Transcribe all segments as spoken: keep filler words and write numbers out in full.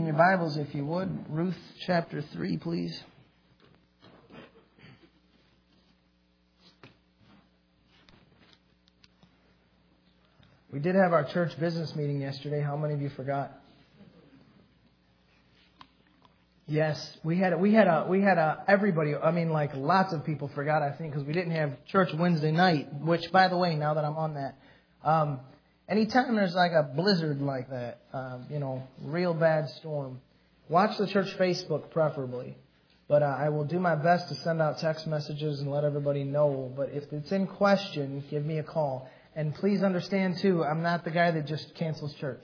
in your Bibles, if you would. Ruth chapter three, please. We did have our church business meeting yesterday. How many of you forgot? Yes, we had we had a we had a everybody. I mean, like lots of people forgot. I think because we didn't have church Wednesday night. Which, by the way, now that I'm on that, um, anytime there's like a blizzard like that, uh, you know, real bad storm, watch the church Facebook preferably. But uh, I will do my best to send out text messages and let everybody know. But if it's in question, give me a call. And please understand, too, I'm not the guy that just cancels church.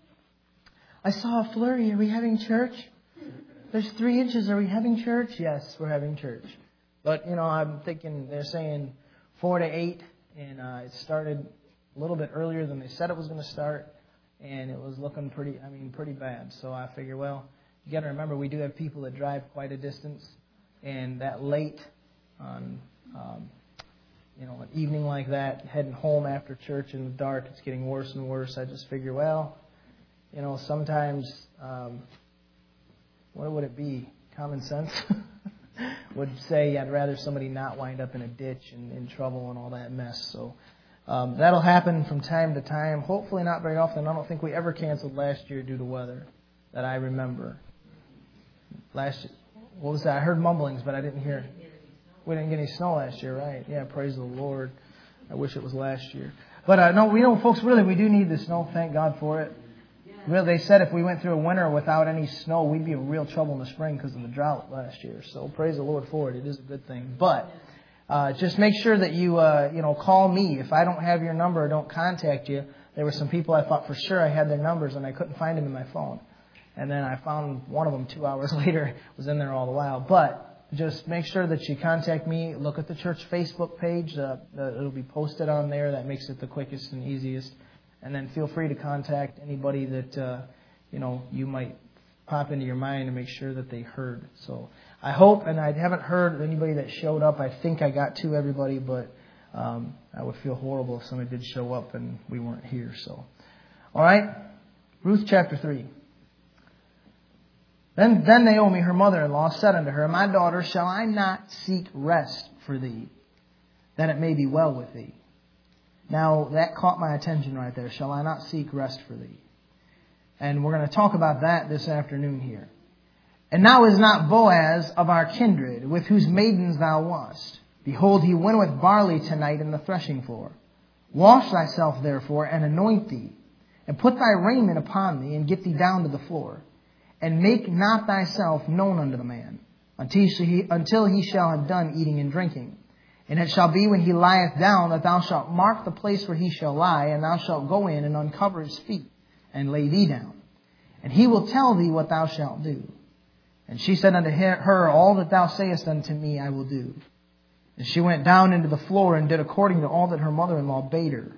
I saw a flurry. Are we having church? There's three inches. Are we having church? Yes, we're having church. But, you know, I'm thinking they're saying four to eight. And uh, it started a little bit earlier than they said it was going to start. And it was looking pretty, I mean, pretty bad. So I figure, well, you got to remember, we do have people that drive quite a distance. And that late on... Um, You know, an evening like that, heading home after church in the dark, it's getting worse and worse. I just figure, well, you know, sometimes, um, what would it be? Common sense would say I'd rather somebody not wind up in a ditch and in trouble and all that mess. So um, that'll happen from time to time. Hopefully not very often. I don't think we ever canceled last year due to weather that I remember. Last year, what was that? I heard mumblings, but I didn't hear. We didn't get any snow last year, right? Yeah, praise the Lord. I wish it was last year. But uh, no, we know, folks, really, we do need the snow. Thank God for it. Really, they said if we went through a winter without any snow, we'd be in real trouble in the spring because of the drought last year. So praise the Lord for it. It is a good thing. But uh, just make sure that you, uh, you know, call me. If I don't have your number or don't contact you, there were some people I thought for sure I had their numbers and I couldn't find them in my phone. And then I found one of them two hours later, was in there all the while. But just make sure that you contact me. Look at the church Facebook page. Uh, it'll be posted on there. That makes it the quickest and easiest. And then feel free to contact anybody that, uh, you know, you might pop into your mind and make sure that they heard. So I hope, and I haven't heard anybody that showed up. I think I got to everybody, but um, I would feel horrible if somebody did show up and we weren't here. So, all right, Ruth chapter three. Then, then Naomi, her mother-in-law, said unto her, My daughter, shall I not seek rest for thee, that it may be well with thee? Now, that caught my attention right there. Shall I not seek rest for thee? And we're going to talk about that this afternoon here. And now is not Boaz of our kindred, with whose maidens thou wast. Behold, he winnoweth barley tonight in the threshing floor. Wash thyself, therefore, and anoint thee, and put thy raiment upon thee, and get thee down to the floor. And make not thyself known unto the man, until he, until he shall have done eating and drinking. And it shall be when he lieth down, that thou shalt mark the place where he shall lie, and thou shalt go in and uncover his feet, and lay thee down. And he will tell thee what thou shalt do. And she said unto her, All that thou sayest unto me I will do. And she went down into the floor, and did according to all that her mother-in-law bade her.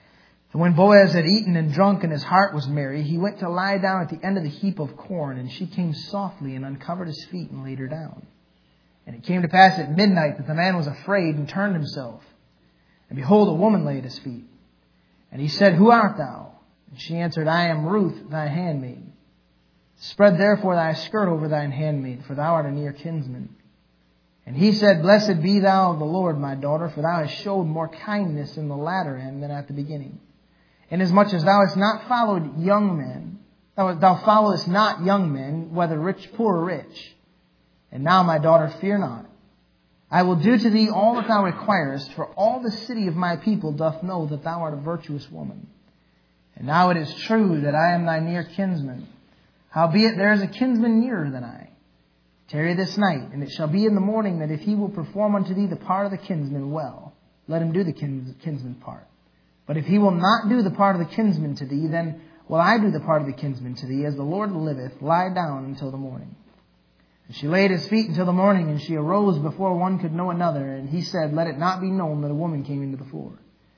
And when Boaz had eaten and drunk, and his heart was merry, he went to lie down at the end of the heap of corn. And she came softly and uncovered his feet and laid her down. And it came to pass at midnight that the man was afraid and turned himself. And behold, a woman lay at his feet. And he said, Who art thou? And she answered, I am Ruth, thy handmaid. Spread therefore thy skirt over thine handmaid, for thou art a near kinsman. And he said, Blessed be thou of the Lord, my daughter, for thou hast showed more kindness in the latter end than at the beginning. Inasmuch as thou hast not followed young men, thou, thou followest not young men, whether rich, poor, or rich. And now, my daughter, fear not. I will do to thee all that thou requirest, for all the city of my people doth know that thou art a virtuous woman. And now it is true that I am thy near kinsman. Howbeit there is a kinsman nearer than I. Tarry this night, and it shall be in the morning that if he will perform unto thee the part of the kinsman well, let him do the kins, kinsman's part. But if he will not do the part of the kinsman to thee, then will I do the part of the kinsman to thee, as the Lord liveth, lie down until the morning. And she lay at his feet until the morning, and she arose before one could know another. And he said, Let it not be known that a woman came into the floor.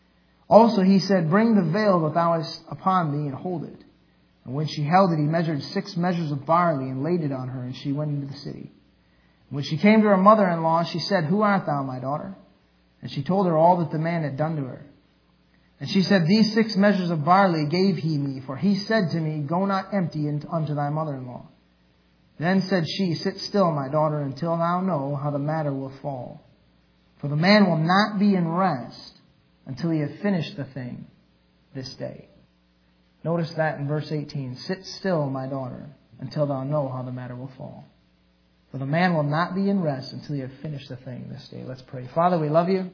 Also he said, Bring the veil that thou hast upon thee, and hold it. And when she held it, he measured six measures of barley, and laid it on her, and she went into the city. And when she came to her mother-in-law, she said, Who art thou, my daughter? And she told her all that the man had done to her. And she said, These six measures of barley gave he me, for he said to me, Go not empty unto thy mother-in-law. Then said she, Sit still, my daughter, until thou know how the matter will fall. For the man will not be in rest until he have finished the thing this day. Notice that in verse eighteen. Sit still, my daughter, until thou know how the matter will fall. For the man will not be in rest until he have finished the thing this day. Let's pray. Father, we love you.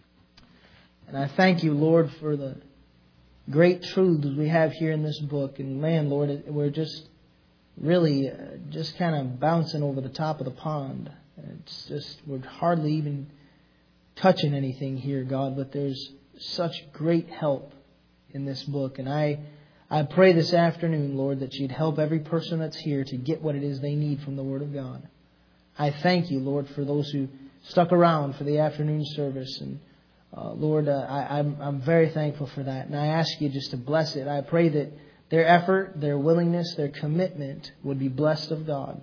And I thank you, Lord, for the great truths we have here in this book. And man, Lord, we're just really uh, just kind of bouncing over the top of the pond. It's just, we're hardly even touching anything here, God. But there's such great help in this book. And I, I pray this afternoon, Lord, that you'd help every person that's here to get what it is they need from the Word of God. I thank you, Lord, for those who stuck around for the afternoon service. And Uh, Lord, uh, I, I'm, I'm very thankful for that. And I ask you just to bless it. I pray that their effort, their willingness, their commitment would be blessed of God.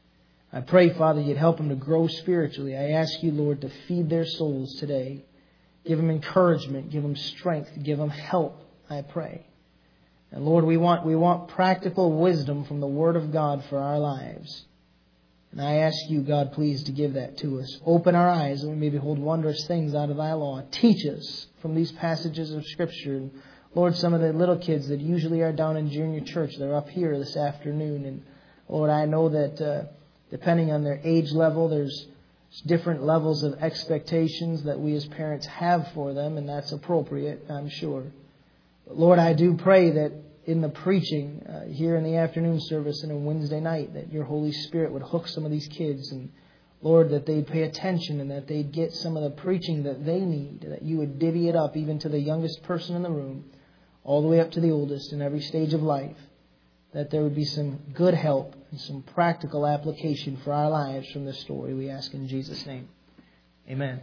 I pray, Father, you'd help them to grow spiritually. I ask you, Lord, to feed their souls today. Give them encouragement. Give them strength. Give them help, I pray. And Lord, we want, we want practical wisdom from the Word of God for our lives. And I ask you, God, please to give that to us. Open our eyes that we may behold wondrous things out of thy law. Teach us from these passages of Scripture. And Lord, some of the little kids that usually are down in junior church, they're up here this afternoon. And Lord, I know that uh, depending on their age level, there's different levels of expectations that we as parents have for them. And that's appropriate, I'm sure. But Lord, I do pray that in the preaching uh, here in the afternoon service and on Wednesday night, that your Holy Spirit would hook some of these kids, and Lord, that they'd pay attention and that they'd get some of the preaching that they need, that you would divvy it up even to the youngest person in the room, all the way up to the oldest in every stage of life, that there would be some good help and some practical application for our lives from this story. We ask in Jesus' name. Amen.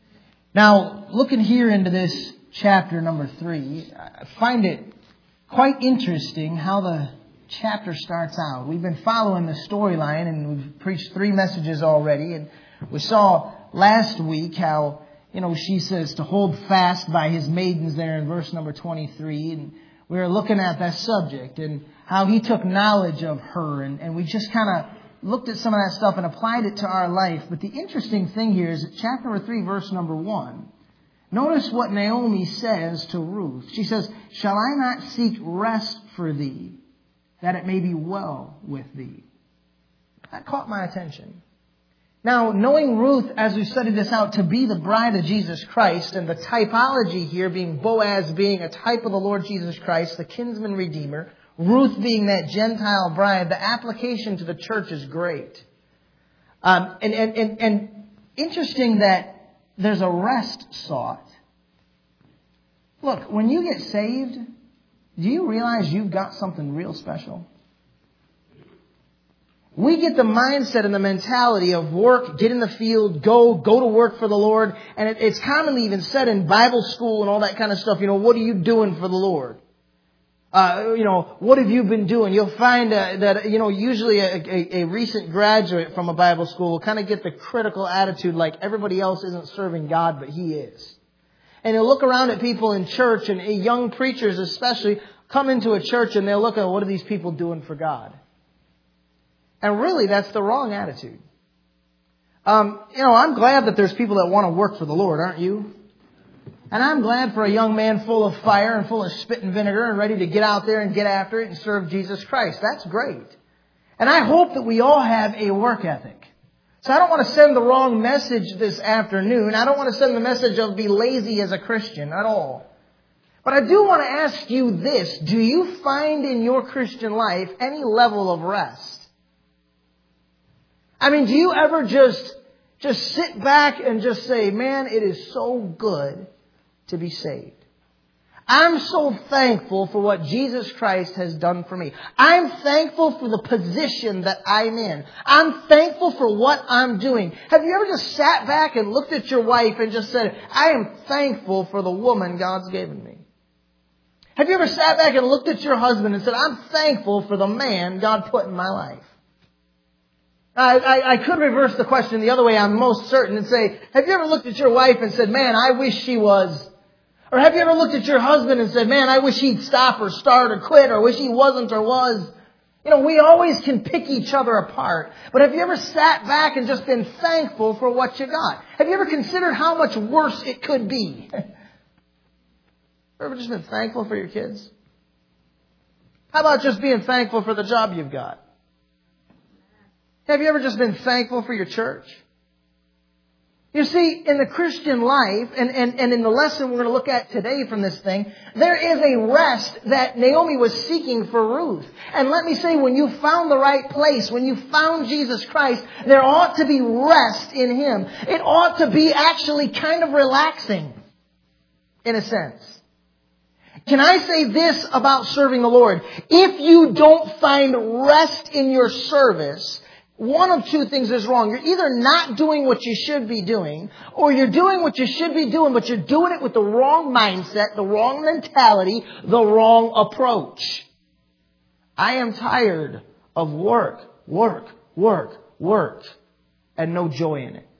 Now, looking here into this chapter number three, I find it quite interesting how the chapter starts out. We've been following the storyline, and we've preached three messages already. And we saw last week how, you know, she says to hold fast by his maidens there in verse number twenty-three. And we were looking at that subject and how he took knowledge of her. And, and we just kind of looked at some of that stuff and applied it to our life. But the interesting thing here is that chapter number three, verse number one. Notice what Naomi says to Ruth. She says, Shall I not seek rest for thee, that it may be well with thee? That caught my attention. Now, knowing Ruth, as we studied this out, to be the bride of Jesus Christ, and the typology here being Boaz being a type of the Lord Jesus Christ, the kinsman redeemer, Ruth being that Gentile bride, the application to the church is great. Um, and, and, and, and interesting that there's a rest sought. Look, when you get saved, do you realize you've got something real special? We get the mindset and the mentality of work, get in the field, go, go to work for the Lord. And it, it's commonly even said in Bible school and all that kind of stuff, you know, what are you doing for the Lord? Uh, you know, what have you been doing? You'll find uh, that, you know, usually a, a, a recent graduate from a Bible school will kind of get the critical attitude like everybody else isn't serving God, but he is. And you'll look around at people in church, and young preachers especially come into a church and they'll look at what are these people doing for God? And really, that's the wrong attitude. Um, you know, I'm glad that there's people that want to work for the Lord, aren't you? And I'm glad for a young man full of fire and full of spit and vinegar and ready to get out there and get after it and serve Jesus Christ. That's great. And I hope that we all have a work ethic. So I don't want to send the wrong message this afternoon. I don't want to send the message of be lazy as a Christian at all. But I do want to ask you this. Do you find in your Christian life any level of rest? I mean, do you ever just, just sit back and just say, man, it is so good to be saved. I'm so thankful for what Jesus Christ has done for me. I'm thankful for the position that I'm in. I'm thankful for what I'm doing. Have you ever just sat back and looked at your wife and just said, I am thankful for the woman God's given me? Have you ever sat back and looked at your husband and said, I'm thankful for the man God put in my life? I, I, I could reverse the question the other way, I'm most certain, and say, have you ever looked at your wife and said, man, I wish she was... Or have you ever looked at your husband and said, man, I wish he'd stop or start or quit, or wish he wasn't or was? You know, we always can pick each other apart. But have you ever sat back and just been thankful for what you got? Have you ever considered how much worse it could be? Ever just been thankful for your kids? How about just being thankful for the job you've got? Have you ever just been thankful for your church? You see, in the Christian life, and, and, and in the lesson we're going to look at today from this thing, there is a rest that Naomi was seeking for Ruth. And let me say, when you found the right place, when you found Jesus Christ, there ought to be rest in Him. It ought to be actually kind of relaxing, in a sense. Can I say this about serving the Lord? If you don't find rest in your service, one of two things is wrong. You're either not doing what you should be doing, or you're doing what you should be doing, but you're doing it with the wrong mindset, the wrong mentality, the wrong approach. I am tired of work, work, work, work, and no joy in it.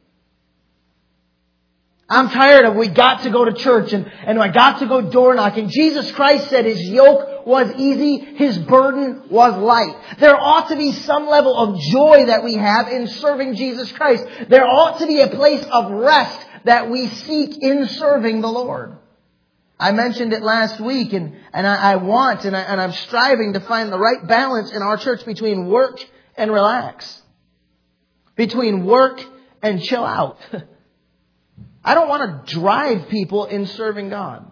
I'm tired of we got to go to church and, and I got to go door knocking. Jesus Christ said His yoke was easy, His burden was light. There ought to be some level of joy that we have in serving Jesus Christ. There ought to be a place of rest that we seek in serving the Lord. I mentioned it last week, and, and I, I want and, I, and I'm striving to find the right balance in our church between work and relax. Between work and chill out. I don't want to drive people in serving God.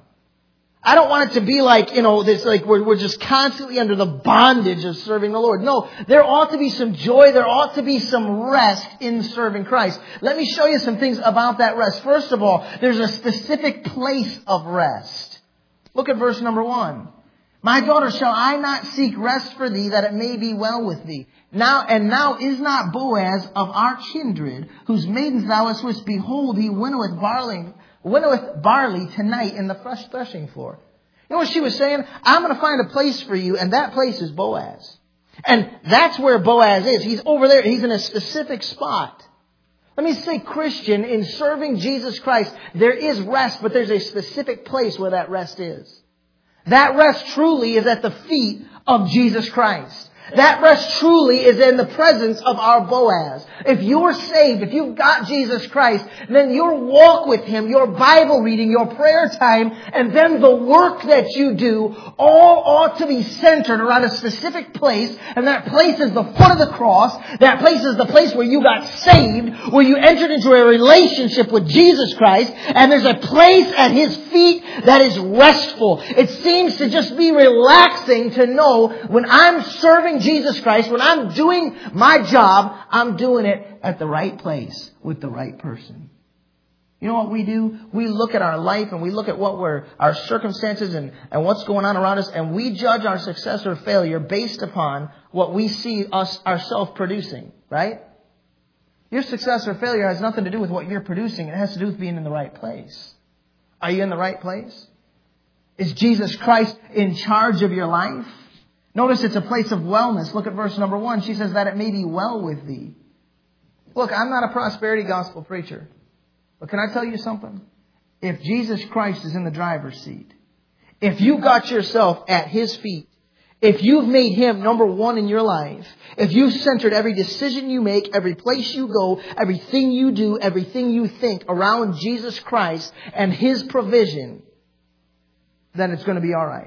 I don't want it to be like, you know, this like we're, we're just constantly under the bondage of serving the Lord. No, there ought to be some joy. There ought to be some rest in serving Christ. Let me show you some things about that rest. First of all, there's a specific place of rest. Look at verse number one. My daughter, shall I not seek rest for thee, that it may be well with thee? Now, and now is not Boaz of our kindred, whose maidens thou hast wished, behold, he winnoweth barley, winnoweth barley tonight in the fresh threshing floor. You know what she was saying? I'm going to find a place for you, and that place is Boaz. And that's where Boaz is. He's over there. He's in a specific spot. Let me say, Christian, in serving Jesus Christ, there is rest, but there's a specific place where that rest is. That rest truly is at the feet of Jesus Christ. That rest truly is in the presence of our Boaz. If you're saved, if you've got Jesus Christ, then your walk with Him, your Bible reading, your prayer time, and then the work that you do all ought to be centered around a specific place. And that place is the foot of the cross. That place is the place where you got saved, where you entered into a relationship with Jesus Christ. And there's a place at His feet that is restful. It seems to just be relaxing to know when I'm serving Jesus Christ, when I'm doing my job, I'm doing it at the right place with the right person. You know what we do? We look at our life and we look at what we're, our circumstances and, and what's going on around us, and we judge our success or failure based upon what we see us ourselves producing, right? Your success or failure has nothing to do with what you're producing. It has to do with being in the right place. Are you in the right place? Is Jesus Christ in charge of your life? Notice it's a place of wellness. Look at verse number one. She says that it may be well with thee. Look, I'm not a prosperity gospel preacher. But can I tell you something? If Jesus Christ is in the driver's seat, if you got yourself at His feet, if you've made Him number one in your life, if you've centered every decision you make, every place you go, everything you do, everything you think around Jesus Christ and His provision, then it's going to be all right.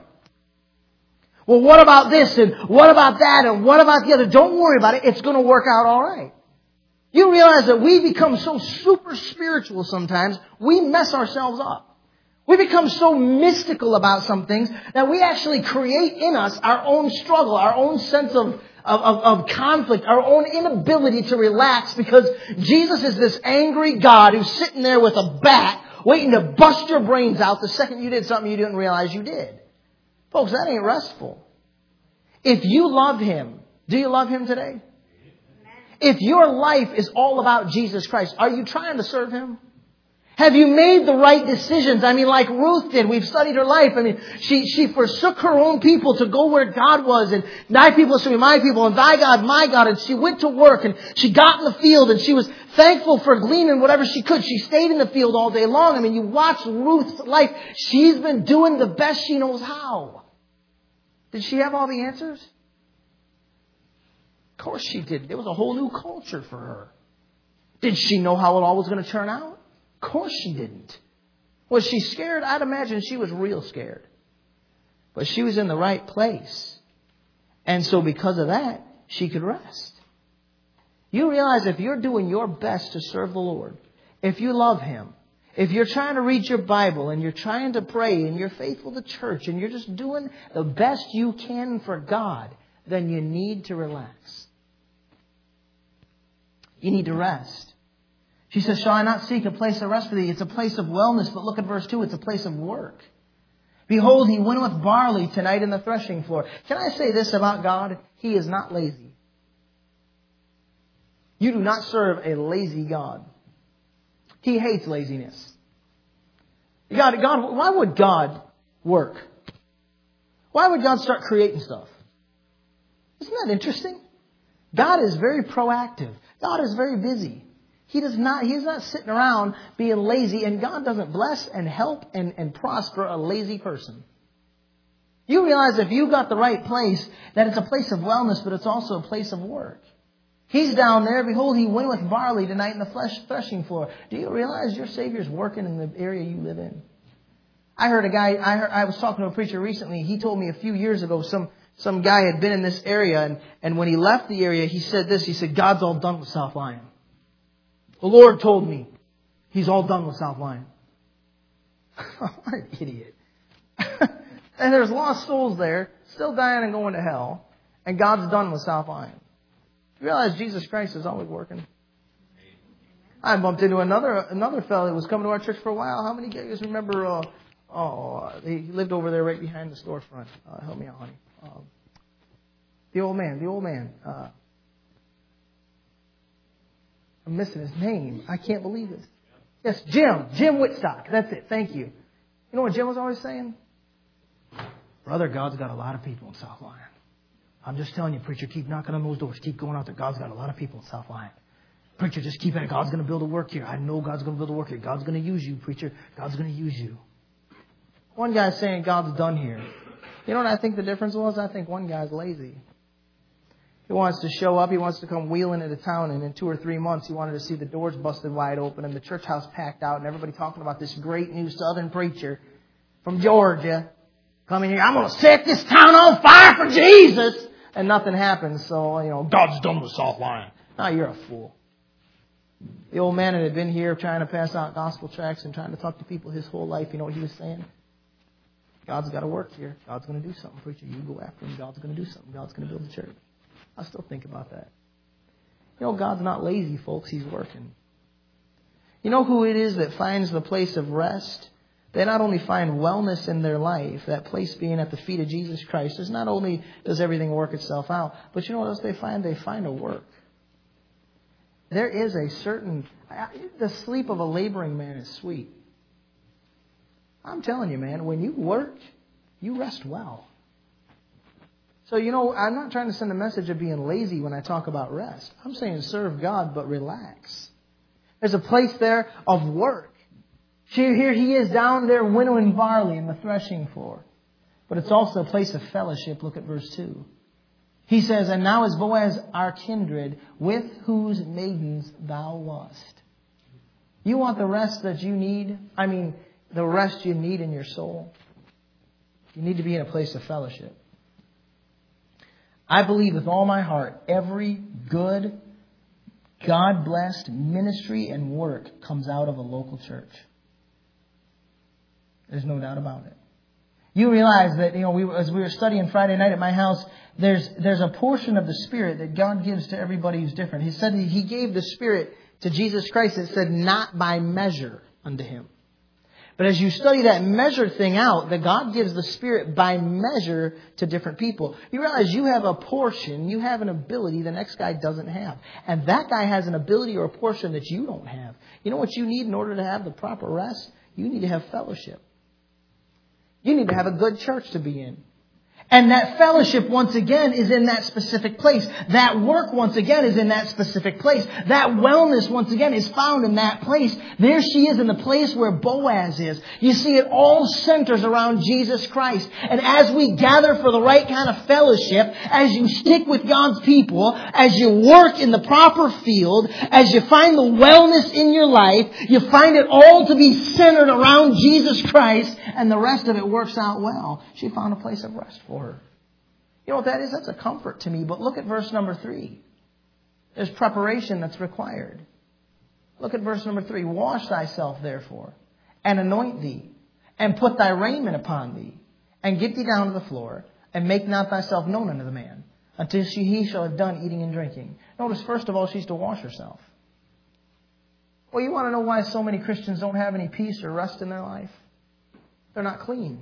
Well, what about this and what about that and what about the other? Don't worry about it. It's going to work out all right. You realize that we become so super spiritual sometimes, we mess ourselves up. We become so mystical about some things that we actually create in us our own struggle, our own sense of, of, of, of conflict, our own inability to relax, because Jesus is this angry God who's sitting there with a bat waiting to bust your brains out the second you did something you didn't realize you did. Folks, that ain't restful. If you love Him, do you love Him today? If your life is all about Jesus Christ, are you trying to serve Him? Have you made the right decisions? I mean, like Ruth did. We've studied her life. I mean, she, she forsook her own people to go where God was. And thy people shall be my people and thy God my God. And she went to work and she got in the field and she was thankful for gleaning whatever she could. She stayed in the field all day long. I mean, you watch Ruth's life. She's been doing the best she knows how. Did she have all the answers? Of course she did. There was a whole new culture for her. Did she know how it all was going to turn out? Of course she didn't. Was she scared? I'd imagine she was real scared. But she was in the right place. And so because of that, she could rest. You realize if you're doing your best to serve the Lord, if you love Him, if you're trying to read your Bible and you're trying to pray and you're faithful to church and you're just doing the best you can for God, then you need to relax. You need to rest. She says, shall I not seek a place of rest for thee? It's a place of wellness, but look at verse two. It's a place of work. Behold, he winnoweth barley tonight in the threshing floor. Can I say this about God? He is not lazy. You do not serve a lazy God. He hates laziness. God, God, why would God work? Why would God start creating stuff? Isn't that interesting? God is very proactive. God is very busy. He does not, he's not sitting around being lazy, and God doesn't bless and help and, and prosper a lazy person. You realize if you got the right place, that it's a place of wellness, but it's also a place of work. He's down there. Behold, he winnoweth barley tonight in the flesh threshing floor. Do you realize your Savior's working in the area you live in? I heard a guy, I heard, I was talking to a preacher recently. He told me a few years ago, some, some guy had been in this area, and, and when he left the area, he said this, he said, God's all done with South Lyon. The Lord told me He's all done with South Lyon. What an idiot. And there's lost souls there, still dying and going to hell. And God's done with South Lyon. You realize Jesus Christ is always working. I bumped into another another fellow that was coming to our church for a while. How many guys remember? Uh, oh, he lived over there right behind the storefront. Uh, help me out, honey. Um, the old man, the old man. Uh, I'm missing his name. I can't believe this. Yes, Jim. Jim Whitstock. That's it. Thank you. You know what Jim was always saying? Brother, God's got a lot of people in South Lyon. I'm just telling you, preacher, keep knocking on those doors. Keep going out there. God's got a lot of people in South Lyon. Preacher, just keep at it. God's going to build a work here. I know God's going to build a work here. God's going to use you, preacher. God's going to use you. One guy's saying God's done here. You know what I think the difference was? I think one guy's lazy. He wants to show up. He wants to come wheeling into town. And in two or three months, he wanted to see the doors busted wide open and the church house packed out and everybody talking about this great new southern preacher from Georgia coming here. I'm going to set this town on fire for Jesus. And nothing happens. So, you know, God's done with South Lyon. No, you're a fool. The old man that had been here trying to pass out gospel tracts and trying to talk to people his whole life, you know what he was saying? God's got to work here. God's going to do something, preacher. You go after him. God's going to do something. God's going to build the church. I still think about that. You know, God's not lazy, folks. He's working. You know who it is that finds the place of rest? They not only find wellness in their life, that place being at the feet of Jesus Christ. Is not only does everything work itself out, but you know what else they find? They find a work. There is a certain... The sleep of a laboring man is sweet. I'm telling you, man, when you work, you rest well. So, you know, I'm not trying to send a message of being lazy when I talk about rest. I'm saying serve God, but relax. There's a place there of work. Here he is down there winnowing barley in the threshing floor. But it's also a place of fellowship. Look at verse two. He says, and now is Boaz our kindred, with whose maidens thou wast. You want the rest that you need? I mean, the rest you need in your soul? You need to be in a place of fellowship. I believe with all my heart, every good, God-blessed ministry and work comes out of a local church. There's no doubt about it. You realize that, you know, we, as we were studying Friday night at my house, there's there's a portion of the Spirit that God gives to everybody who's different. He said He gave the Spirit to Jesus Christ. It said, not by measure unto Him. But as you study that measure thing out, that God gives the Spirit by measure to different people, you realize you have a portion, you have an ability the next guy doesn't have. And that guy has an ability or a portion that you don't have. You know what you need in order to have the proper rest? You need to have fellowship. You need to have a good church to be in. And that fellowship, once again, is in that specific place. That work, once again, is in that specific place. That wellness, once again, is found in that place. There she is in the place where Boaz is. You see, it all centers around Jesus Christ. And as we gather for the right kind of fellowship, as you stick with God's people, as you work in the proper field, as you find the wellness in your life, you find it all to be centered around Jesus Christ, and the rest of it works out well. She found a place of rest for her. You know what that is? That's a comfort to me. But look at verse number three. There's preparation that's required. Look at verse number three. Wash thyself, therefore, and anoint thee, and put thy raiment upon thee, and get thee down to the floor, and make not thyself known unto the man, until she, he shall have done eating and drinking. Notice, first of all, she's to wash herself. Well, you want to know why so many Christians don't have any peace or rest in their life? They're not clean.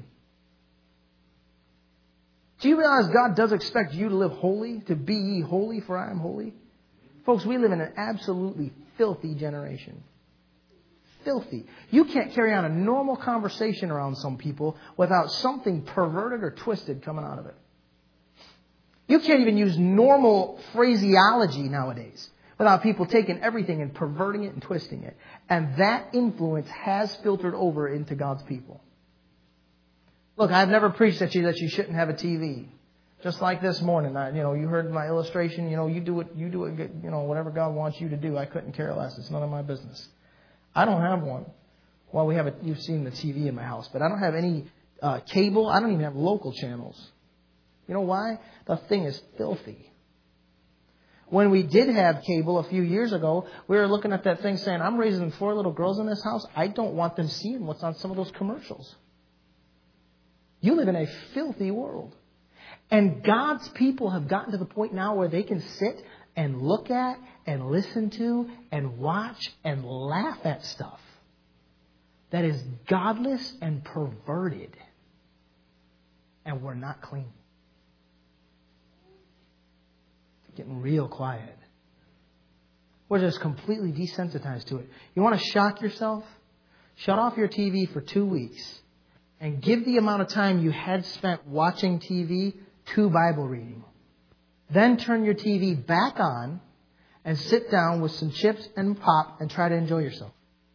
Do you realize God does expect you to live holy, to be ye holy, for I am holy? Folks, we live in an absolutely filthy generation. Filthy. You can't carry on a normal conversation around some people without something perverted or twisted coming out of it. You can't even use normal phraseology nowadays without people taking everything and perverting it and twisting it. And that influence has filtered over into God's people. Look, I've never preached at you that you shouldn't have a T V. Just like this morning, I, you know, you heard my illustration. You know, you do it, you do it. You know, whatever God wants you to do. I couldn't care less. It's none of my business. I don't have one. Well, we have a. You've seen the T V in my house, but I don't have any uh, cable. I don't even have local channels. You know why? The thing is filthy. When we did have cable a few years ago, we were looking at that thing saying, "I'm raising four little girls in this house. I don't want them seeing what's on some of those commercials." You live in a filthy world. And God's people have gotten to the point now where they can sit and look at and listen to and watch and laugh at stuff that is godless and perverted. And we're not clean. It's getting real quiet. We're just completely desensitized to it. You want to shock yourself? Shut off your T V for two weeks. And give the amount of time you had spent watching T V to Bible reading. Then turn your T V back on and sit down with some chips and pop and try to enjoy yourself.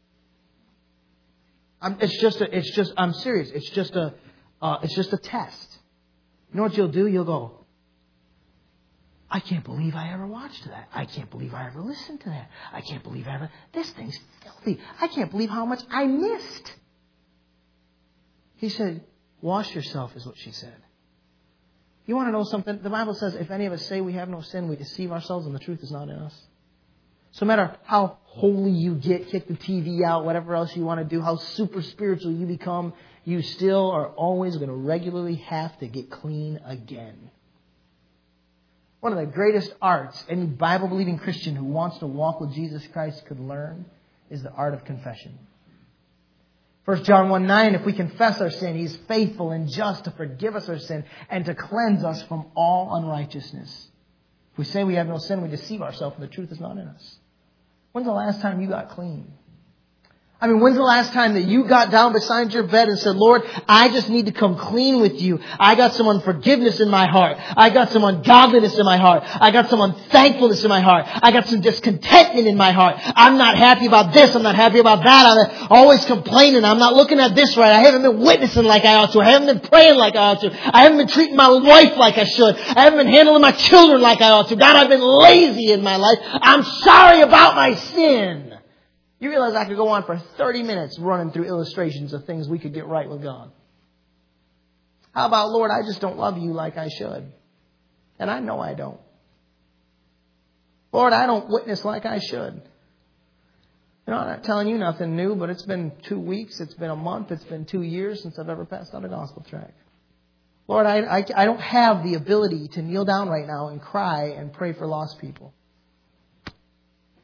I'm, it's just a, it's just, I'm serious. It's just a, uh, it's just a test. You know what you'll do? You'll go, I can't believe I ever watched that. I can't believe I ever listened to that. I can't believe I ever, this thing's filthy. I can't believe how much I missed. He said, wash yourself is what she said. You want to know something? The Bible says if any of us say we have no sin, we deceive ourselves and the truth is not in us. So no matter how holy you get, kick the T V out, whatever else you want to do, how super spiritual you become, you still are always going to regularly have to get clean again. One of the greatest arts any Bible-believing Christian who wants to walk with Jesus Christ could learn is the art of confession. First John one nine, if we confess our sin, He is faithful and just to forgive us our sin and to cleanse us from all unrighteousness. If we say we have no sin, we deceive ourselves and the truth is not in us. When's the last time you got clean? I mean, when's the last time that you got down beside your bed and said, Lord, I just need to come clean with you. I got some unforgiveness in my heart. I got some ungodliness in my heart. I got some unthankfulness in my heart. I got some discontentment in my heart. I'm not happy about this. I'm not happy about that. I'm always complaining. I'm not looking at this right. I haven't been witnessing like I ought to. I haven't been praying like I ought to. I haven't been treating my wife like I should. I haven't been handling my children like I ought to. God, I've been lazy in my life. I'm sorry about my sin. You realize I could go on for thirty minutes running through illustrations of things we could get right with God. How about, Lord, I just don't love you like I should. And I know I don't. Lord, I don't witness like I should. You know, I'm not telling you nothing new, but it's been two weeks, it's been a month, it's been two years since I've ever passed out a gospel tract. Lord, I, I, I don't have the ability to kneel down right now and cry and pray for lost people.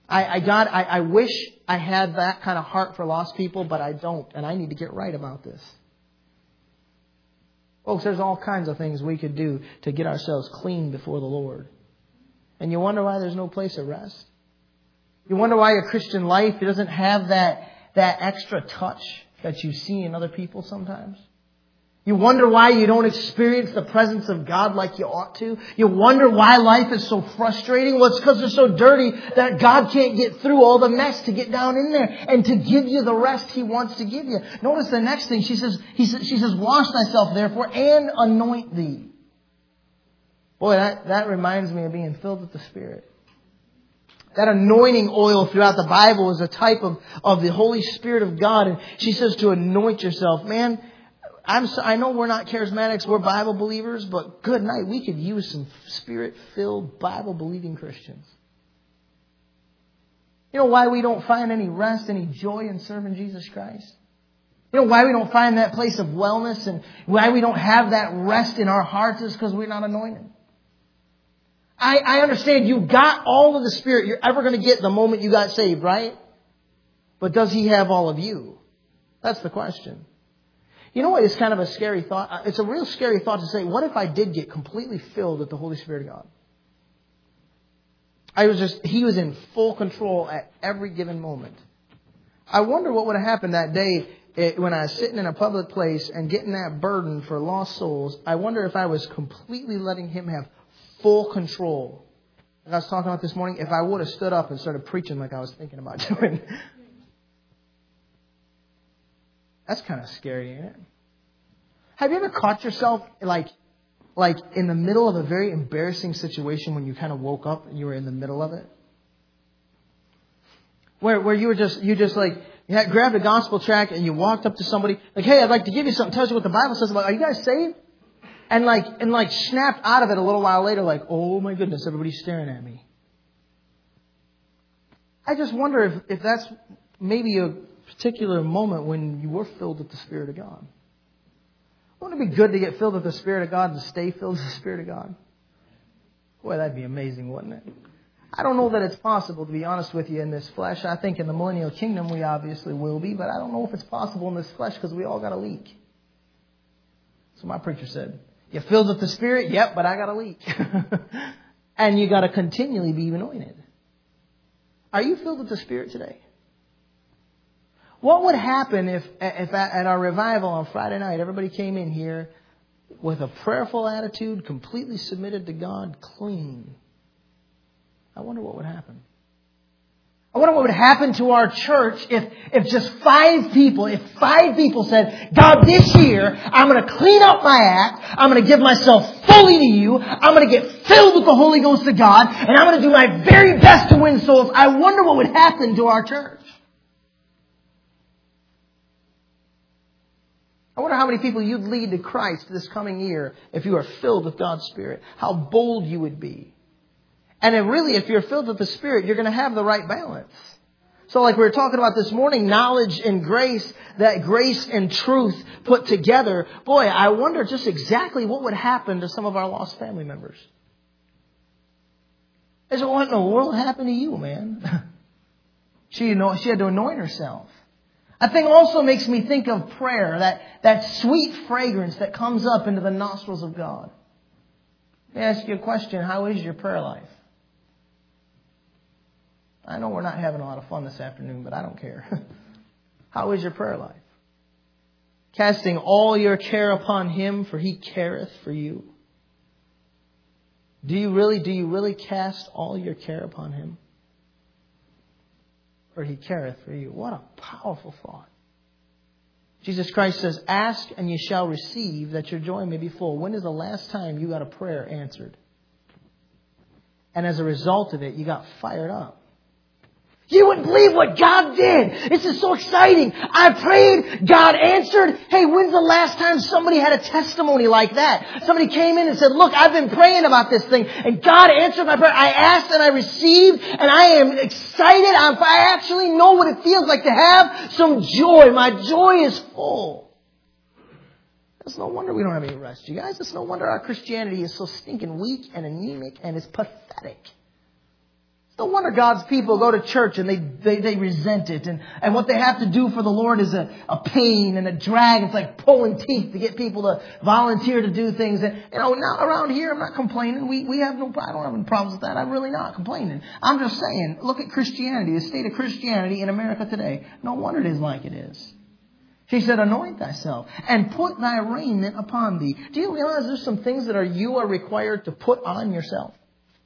I, I God, I, I wish I had that kind of heart for lost people, but I don't. And I need to get right about this. Folks, there's all kinds of things we could do to get ourselves clean before the Lord. And you wonder why there's no place of rest? You wonder why your Christian life doesn't have that, that extra touch that you see in other people sometimes? You wonder why you don't experience the presence of God like you ought to? You wonder why life is so frustrating? Well, it's because they're so dirty that God can't get through all the mess to get down in there and to give you the rest He wants to give you. Notice the next thing. She says, he says, she says, wash thyself therefore and anoint thee. Boy, that, that reminds me of being filled with the Spirit. That anointing oil throughout the Bible is a type of, of the Holy Spirit of God. And she says to anoint yourself. Man, I'm so, I know we're not charismatics, we're Bible believers, but good night, we could use some Spirit-filled, Bible-believing Christians. You know why we don't find any rest, any joy in serving Jesus Christ? You know why we don't find that place of wellness and why we don't have that rest in our hearts is because we're not anointed. I, I understand you got all of the Spirit you're ever going to get the moment you got saved, right? But does He have all of you? That's the question. You know what is kind of a scary thought? It's a real scary thought to say, what if I did get completely filled with the Holy Spirit of God? I was just, He was in full control at every given moment. I wonder what would have happened that day when I was sitting in a public place and getting that burden for lost souls. I wonder if I was completely letting Him have full control. Like I was talking about this morning, if I would have stood up and started preaching like I was thinking about doing. That's kind of scary, ain't it? Have you ever caught yourself like, like in the middle of a very embarrassing situation when you kind of woke up and you were in the middle of it? Where where you were just you just like you had grabbed a gospel tract and you walked up to somebody like, hey, I'd like to give you something. Tells you what the Bible says about. Are you guys saved? And like and like snapped out of it a little while later, like, oh my goodness, everybody's staring at me. I just wonder if, if that's maybe a particular moment when you were filled with the Spirit of God. Wouldn't it be good to get filled with the Spirit of God and to stay filled with the Spirit of God? Boy, that'd be amazing, wouldn't it? I don't know that it's possible, to be honest with you, in this flesh. I think in the millennial kingdom we obviously will be, but I don't know if it's possible in this flesh because we all got a leak. So my preacher said, you're filled with the Spirit? Yep, but I got a leak. And you got to continually be anointed. Are you filled with the Spirit today? What would happen if, if at our revival on Friday night, everybody came in here with a prayerful attitude, completely submitted to God, clean? I wonder what would happen. I wonder what would happen to our church if, if just five people, if five people said, God, this year, I'm going to clean up my act. I'm going to give myself fully to you. I'm going to get filled with the Holy Ghost of God. And I'm going to do my very best to win souls. I wonder what would happen to our church. I wonder how many people you'd lead to Christ this coming year if you are filled with God's Spirit. How bold you would be. And then really, if you're filled with the Spirit, you're going to have the right balance. So like we were talking about this morning, knowledge and grace, that grace and truth put together. Boy, I wonder just exactly what would happen to some of our lost family members. They said, what in the world happened to you, man? she, you know, she had to anoint herself. That thing also makes me think of prayer, that, that sweet fragrance that comes up into the nostrils of God. Let me ask you a question. How is your prayer life? I know we're not having a lot of fun this afternoon, but I don't care. How is your prayer life? Casting all your care upon Him, for He careth for you. Do you really, do you really cast all your care upon Him? For He careth for you. What a powerful thought. Jesus Christ says, ask and you shall receive, that your joy may be full. When is the last time you got a prayer answered? And as a result of it, you got fired up. You wouldn't believe what God did. This is so exciting. I prayed. God answered. Hey, when's the last time somebody had a testimony like that? Somebody came in and said, look, I've been praying about this thing and God answered my prayer. I asked and I received and I am excited. I'm, I actually know what it feels like to have some joy. My joy is full. It's no wonder we don't have any rest, you guys. It's no wonder our Christianity is so stinking weak and anemic and it's pathetic. No wonder God's people go to church and they, they, they resent it. And, and what they have to do for the Lord is a, a pain and a drag. It's like pulling teeth to get people to volunteer to do things. And, you know, now around here, I'm not complaining. We, we have no, I don't have any problems with that. I'm really not complaining. I'm just saying, look at Christianity, the state of Christianity in America today. No wonder it is like it is. She said, anoint thyself and put thy raiment upon thee. Do you realize there's some things that are you are required to put on yourself?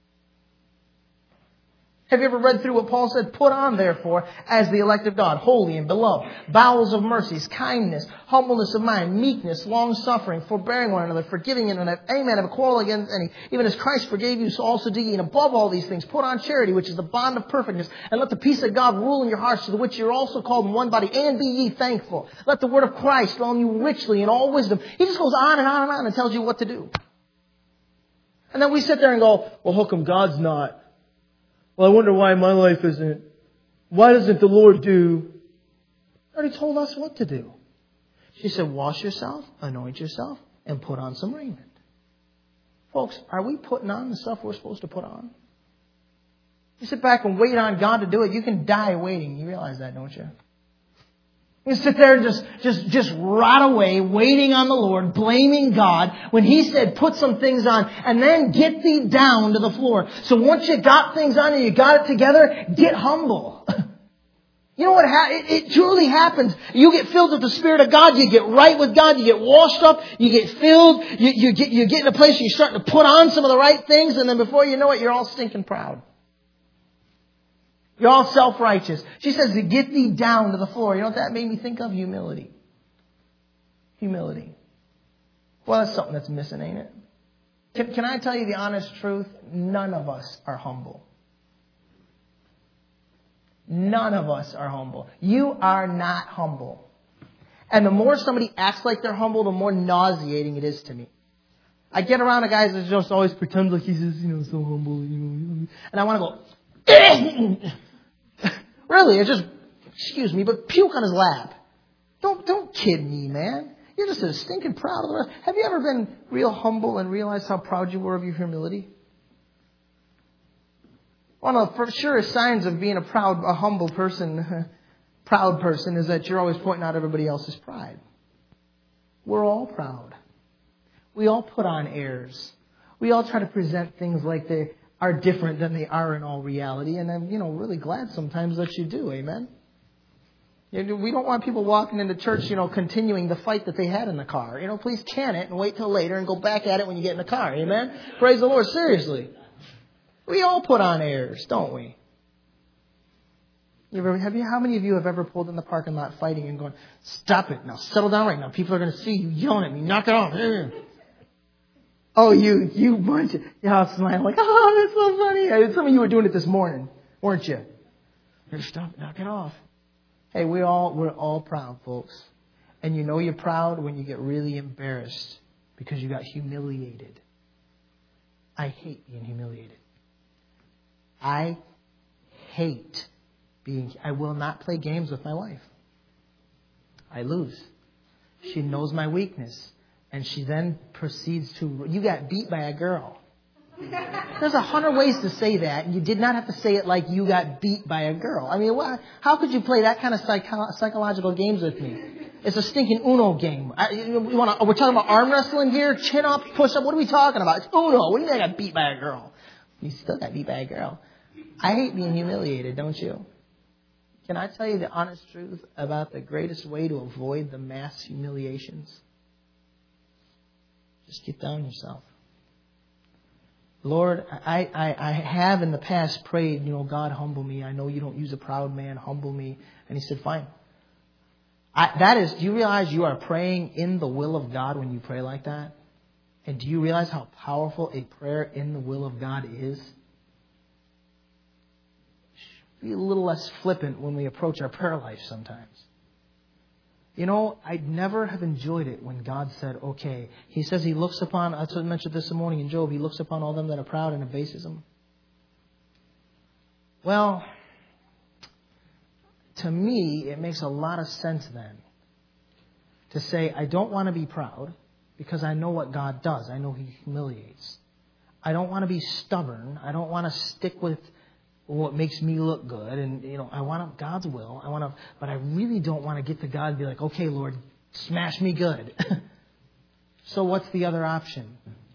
Have you ever read through what Paul said? Put on, therefore, as the elect of God, holy and beloved, bowels of mercies, kindness, humbleness of mind, meekness, long-suffering, forbearing one another, forgiving one another. Any man have a quarrel against any. Even as Christ forgave you, so also do ye. And above all these things, put on charity, which is the bond of perfectness. And let the peace of God rule in your hearts, to the which you are also called in one body. And be ye thankful. Let the word of Christ dwell in you richly in all wisdom. He just goes on and on and on and tells you what to do. And then we sit there and go, well, how come God's not? Well, I wonder why my life isn't. Why doesn't the Lord do? He already told us what to do. She said, wash yourself, anoint yourself, and put on some raiment. Folks, are we putting on the stuff we're supposed to put on? You sit back and wait on God to do it. You can die waiting. You realize that, don't you? You sit there and just, just, just rot away, waiting on the Lord, blaming God, when He said, put some things on, and then get thee down to the floor. So once you got things on and you got it together, get humble. You know what? Ha- it, it truly happens. You get filled with the Spirit of God. You get right with God. You get washed up. You get filled. You, you get, you get in a place where you're starting to put on some of the right things, and then before you know it, you're all stinking proud. You're all self-righteous. She says to get thee down to the floor. You know what that made me think of? Humility. Humility. Well, that's something that's missing, ain't it? Can, can I tell you the honest truth? None of us are humble. None of us are humble. You are not humble. And the more somebody acts like they're humble, the more nauseating it is to me. I get around a guy that just always pretends like he's just, you know, so humble. You know, and I want to go... Really, it's just, excuse me, but puke on his lap. Don't don't kid me, man. You're just as stinking proud of the rest. Have you ever been real humble and realized how proud you were of your humility? One of the for sure signs of being a proud, a humble person, proud person, is that you're always pointing out everybody else's pride. We're all proud. We all put on airs. We all try to present things like they are different than they are in all reality. And I'm, you know, really glad sometimes that you do. Amen. We don't want people walking into church, you know, continuing the fight that they had in the car. You know, please can it and wait till later and go back at it when you get in the car. Amen. Praise the Lord. Seriously. We all put on airs, don't we? You ever, have you, how many of you have ever pulled in the parking lot fighting and going, stop it now, settle down right now. People are going to see you yelling at me. Knock it off. Oh, you, you bunch of, y'all smiling like, oh, that's so funny. Some of you were doing it this morning, weren't you? You're stop, knock it off. Hey, we all, we're all proud, folks. And you know you're proud when you get really embarrassed because you got humiliated. I hate being humiliated. I hate being, I will not play games with my wife. I lose. She knows my weakness. And she then proceeds to, you got beat by a girl. There's a hundred ways to say that, and you did not have to say it like you got beat by a girl. I mean, what, how could you play that kind of psycho- psychological games with me? It's a stinking Uno game. I, you wanna, we're talking about arm wrestling here? Chin up, push up, what are we talking about? It's Uno. What do you mean I got beat by a girl? You still got beat by a girl. I hate being humiliated, don't you? Can I tell you the honest truth about the greatest way to avoid the mass humiliations? Just get down yourself. Lord, I, I, I have in the past prayed, you know, God, humble me. I know you don't use a proud man. Humble me. And He said, fine. I, that is, do you realize you are praying in the will of God when you pray like that? And do you realize how powerful a prayer in the will of God is? Be a little less flippant when we approach our prayer life sometimes. You know, I'd never have enjoyed it when God said, okay. He says He looks upon, I mentioned this morning in Job, He looks upon all them that are proud and abases them. Well, to me, it makes a lot of sense then to say, I don't want to be proud because I know what God does. I know He humiliates. I don't want to be stubborn. I don't want to stick with what makes me look good, and you know, I want God's will. I want to, but I really don't want to get to God and be like, okay, Lord, smash me good. So what's the other option?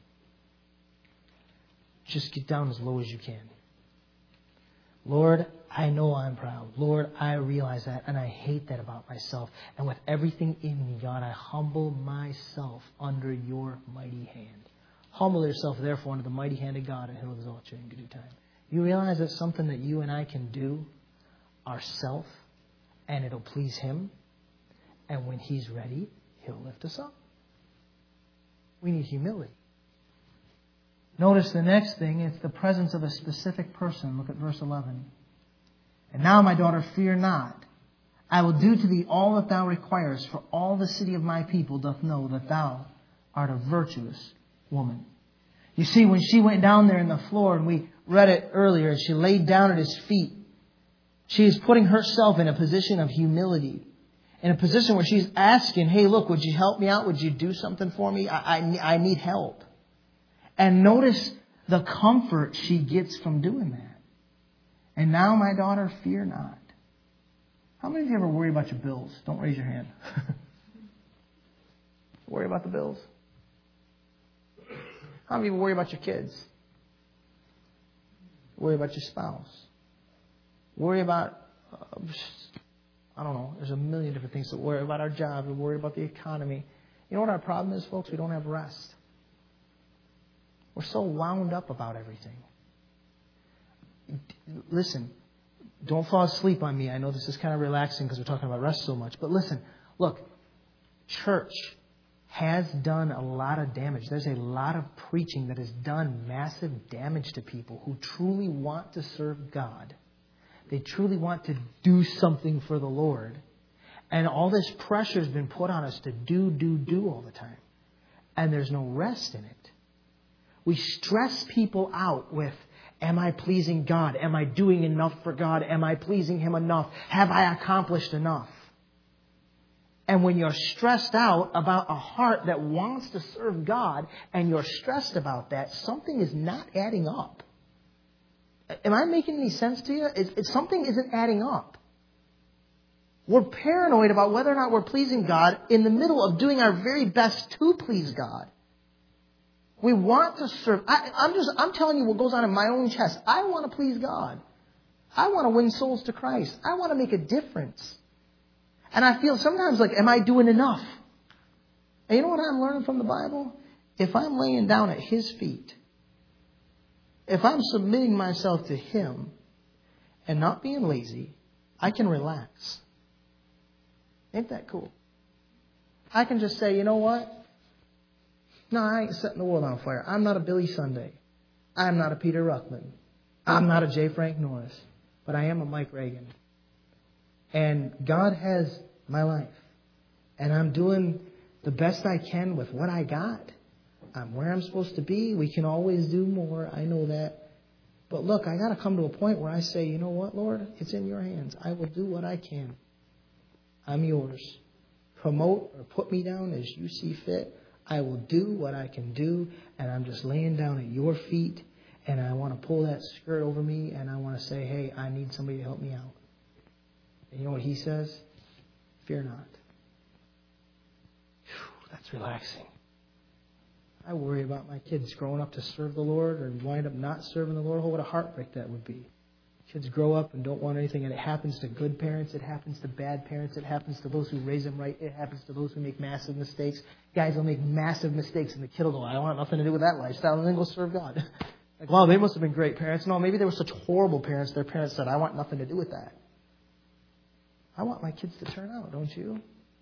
Just get down as low as you can. Lord, I know I'm proud. Lord, I realize that, and I hate that about myself. And with everything in me, God, I humble myself under your mighty hand. Humble yourself, therefore, under the mighty hand of God, and He'll exalt you in due time. You realize that's something that you and I can do ourselves, and it'll please Him. And when He's ready, He'll lift us up. We need humility. Notice the next thing, it's the presence of a specific person. Look at verse eleven. And now, my daughter, fear not. I will do to thee all that thou requirest, for all the city of my people doth know that thou art a virtuous woman. You see, when she went down there in the floor, and we read it earlier, and she laid down at His feet, she is putting herself in a position of humility. In a position where she's asking, hey, look, would you help me out? Would you do something for me? I, I, I need help. And notice the comfort she gets from doing that. And now, my daughter, fear not. How many of you ever worry about your bills? Don't raise your hand. Worry about the bills? How many of you worry about your kids? Worry about your spouse? Worry about, uh, I don't know, there's a million different things to worry about. Our job, we worry about the economy. You know what our problem is, folks? We don't have rest. We're so wound up about everything. Listen, don't fall asleep on me. I know this is kind of relaxing because we're talking about rest so much. But listen, look, church has done a lot of damage. There's a lot of preaching that has done massive damage to people who truly want to serve God. They truly want to do something for the Lord. And all this pressure has been put on us to do, do, do all the time. And there's no rest in it. We stress people out with, am I pleasing God? Am I doing enough for God? Am I pleasing Him enough? Have I accomplished enough? And when you're stressed out about a heart that wants to serve God, and you're stressed about that, something is not adding up. Am I making any sense to you? It's, it's, something isn't adding up. We're paranoid about whether or not we're pleasing God in the middle of doing our very best to please God. We want to serve. I, I'm just, I'm telling you what goes on in my own chest. I want to please God. I want to win souls to Christ. I want to make a difference. And I feel sometimes like, am I doing enough? And you know what I'm learning from the Bible? If I'm laying down at His feet, if I'm submitting myself to Him and not being lazy, I can relax. Ain't that cool? I can just say, you know what? No, I ain't setting the world on fire. I'm not a Billy Sunday. I'm not a Peter Ruckman. I'm not a J. Frank Norris. But I am a Mike Reagan. And God has my life. And I'm doing the best I can with what I got. I'm where I'm supposed to be. We can always do more. I know that. But look, I got to come to a point where I say, you know what, Lord? It's in your hands. I will do what I can. I'm yours. Promote or put me down as you see fit. I will do what I can do, and I'm just laying down at your feet, and I want to pull that skirt over me, and I want to say, hey, I need somebody to help me out. And you know what He says? Fear not. Whew, that's relaxing. I worry about my kids growing up to serve the Lord or wind up not serving the Lord. Oh, what a heartbreak that would be. Kids grow up and don't want anything, and it happens to good parents, it happens to bad parents, it happens to those who raise them right, it happens to those who make massive mistakes. Guys will make massive mistakes, and the kid will go, I want nothing to do with that lifestyle, and then go serve God. Like, wow, they must have been great parents. No, maybe they were such horrible parents, their parents said, I want nothing to do with that. I want my kids to turn out, don't you?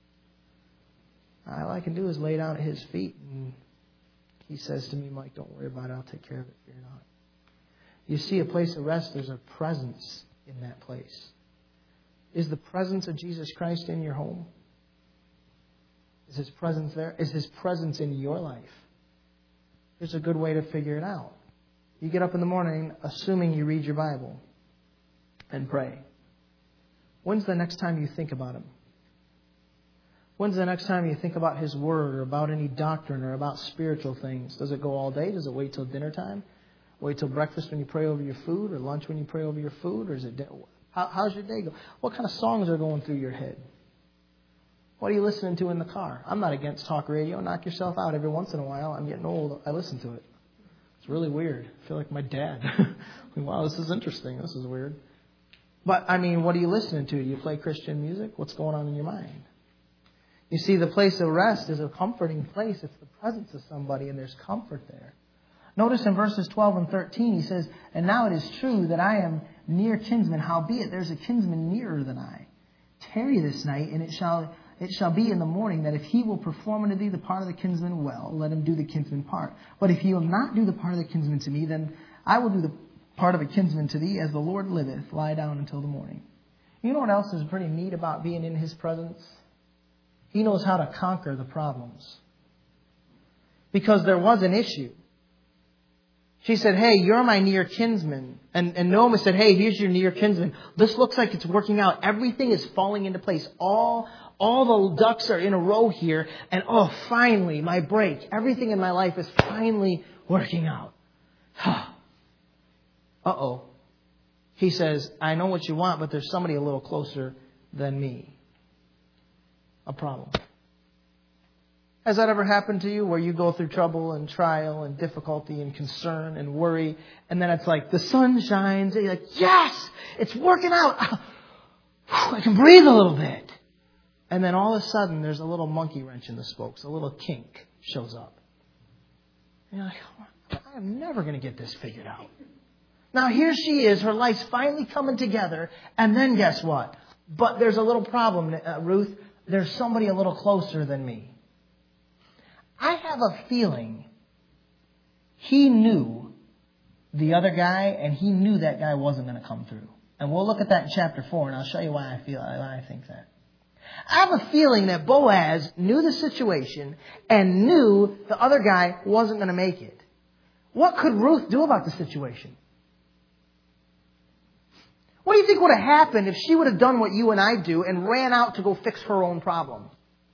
All I can do is lay down at His feet, and He says to me, Mike, don't worry about it, I'll take care of it, fear not. You see a place of rest, there's a presence in that place. Is the presence of Jesus Christ in your home? Is His presence there? Is His presence in your life? Here's a good way to figure it out. You get up in the morning, assuming you read your Bible and pray. When's the next time you think about Him? When's the next time you think about His Word or about any doctrine or about spiritual things? Does it go all day? Does it wait till dinner time? Wait till breakfast when you pray over your food, or lunch when you pray over your food, or is it? How, how's your day go? What kind of songs are going through your head? What are you listening to in the car? I'm not against talk radio. Knock yourself out every once in a while. I'm getting old. I listen to it. It's really weird. I feel like my dad. Wow, this is interesting. This is weird. But, I mean, what are you listening to? Do you play Christian music? What's going on in your mind? You see, the place of rest is a comforting place. It's the presence of somebody, and there's comfort there. Notice in verses twelve and thirteen, he says, "And now it is true that I am near kinsman. Howbeit there's a kinsman nearer than I. Tarry this night, and it shall it shall be in the morning that if he will perform unto thee the part of the kinsman, well, let him do the kinsman part. But if he will not do the part of the kinsman to me, then I will do the part of a kinsman to thee, as the Lord liveth. Lie down until the morning." You know what else is pretty neat about being in his presence? He knows how to conquer the problems. Because there was an issue. She said, "Hey, you're my near kinsman." And, and Naomi said, "Hey, here's your near kinsman. This looks like it's working out. Everything is falling into place. All, all the ducks are in a row here. And oh, finally, my break. Everything in my life is finally working out." Uh-oh. He says, "I know what you want, but there's somebody a little closer than me." A problem. Has that ever happened to you, where you go through trouble and trial and difficulty and concern and worry, and then it's like the sun shines and you're like, yes, it's working out. I can breathe a little bit. And then all of a sudden there's a little monkey wrench in the spokes. A little kink shows up. And you're like, I am never going to get this figured out. Now here she is. Her life's finally coming together. And then guess what? But there's a little problem, uh, Ruth. There's somebody a little closer than me. I have a feeling he knew the other guy, and he knew that guy wasn't going to come through. And we'll look at that in chapter four, and I'll show you why I feel why I think that. I have a feeling that Boaz knew the situation and knew the other guy wasn't going to make it. What could Ruth do about the situation? What do you think would have happened if she would have done what you and I do and ran out to go fix her own problem?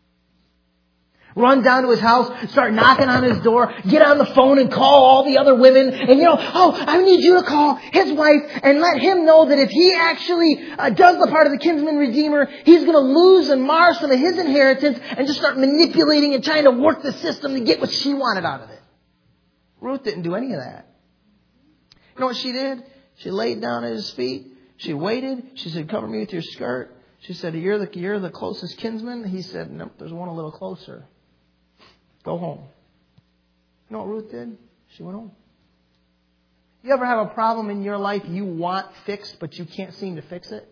Run down to his house, start knocking on his door, get on the phone and call all the other women. And, you know, oh, I need you to call his wife and let him know that if he actually uh, does the part of the kinsman redeemer, he's going to lose and mar some of his inheritance, and just start manipulating and trying to work the system to get what she wanted out of it. Ruth didn't do any of that. You know what she did? She laid down at his feet. She waited. She said, "Cover me with your skirt." She said, you're the, you're the closest kinsman. He said, "Nope, there's one a little closer. Go home." You know what Ruth did? She went home. You ever have a problem in your life you want fixed, but you can't seem to fix it?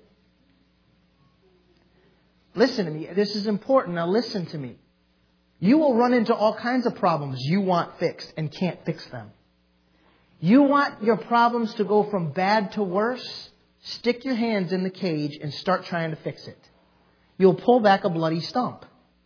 Listen to me. This is important. Now listen to me. You will run into all kinds of problems you want fixed and can't fix them. You want your problems to go from bad to worse? Stick your hands in the cage and start trying to fix it. You'll pull back a bloody stump.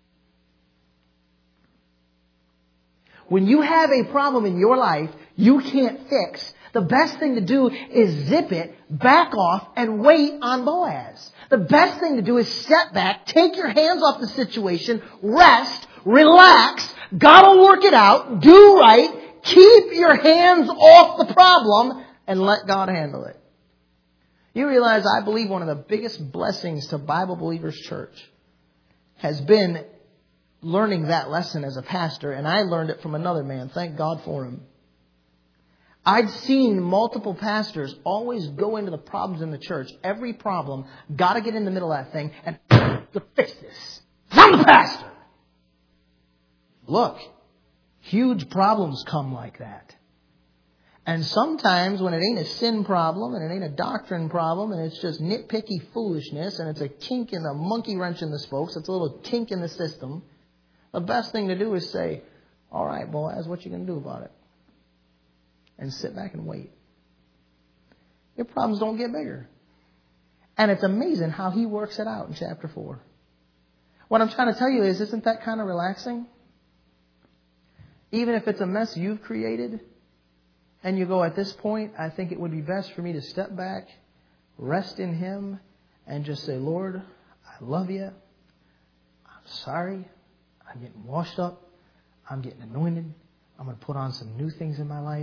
When you have a problem in your life you can't fix, the best thing to do is zip it, back off, and wait on Boaz. The best thing to do is step back, take your hands off the situation, rest, relax, God will work it out, do right, keep your hands off the problem, and let God handle it. You realize I believe one of the biggest blessings to Bible Believers Church has been learning that lesson as a pastor, and I learned it from another man. Thank God for him. I'd seen multiple pastors always go into the problems in the church. Every problem, got to get in the middle of that thing and to fix this. I'm the pastor. Look, huge problems come like that. And sometimes when it ain't a sin problem and it ain't a doctrine problem and it's just nitpicky foolishness and it's a kink in the monkey wrench in the spokes, it's a little kink in the system, the best thing to do is say, "All right, Boaz, what you going to do about it?" And sit back and wait. Your problems don't get bigger. And it's amazing how he works it out in chapter four. What I'm trying to tell you is, isn't that kind of relaxing? Even if it's a mess you've created, and you go, at this point, I think it would be best for me to step back, rest in Him, and just say, "Lord, I love you. I'm sorry. I'm getting washed up. I'm getting anointed. I'm going to put on some new things in my life.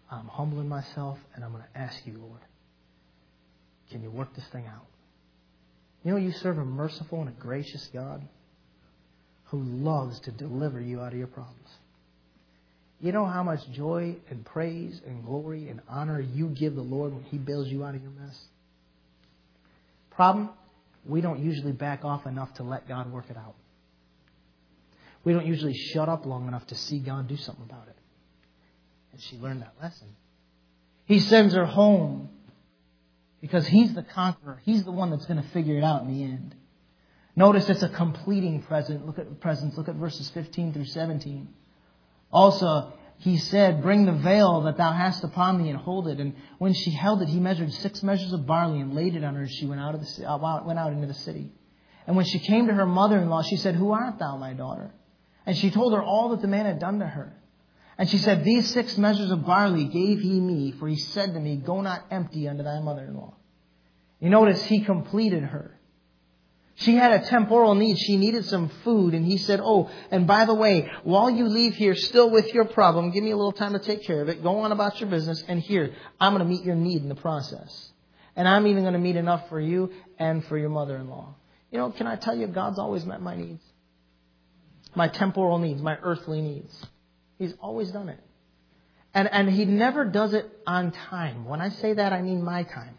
I'm humbling myself, and I'm going to ask you, Lord, can you work this thing out? You know, you serve a merciful and a gracious God who loves to deliver you out of your problems. You know how much joy and praise and glory and honor you give the Lord when He bails you out of your mess? Problem? We don't usually back off enough to let God work it out. We don't usually shut up long enough to see God do something about it. And she learned that lesson. He sends her home because He's the conqueror. He's the one that's going to figure it out in the end. Notice it's a completing present. Look at presence. Look at verses fifteen through seventeen. Also, He said, bring the veil that thou hast upon thee and hold it. And when she held it, He measured six measures of barley and laid it on her as she went out of the went out into the city. And when she came to her mother-in-law, she said, who art thou, my daughter? And she told her all that the man had done to her. And she said, these six measures of barley gave he me, for he said to me, go not empty unto thy mother-in-law. You notice He completed her. She had a temporal need. She needed some food. And He said, oh, and by the way, while you leave here still with your problem, give me a little time to take care of it. Go on about your business. And here, I'm going to meet your need in the process. And I'm even going to meet enough for you and for your mother-in-law. You know, can I tell you, God's always met my needs. My temporal needs, my earthly needs. He's always done it. And, and He never does it on time. When I say that, I mean my time.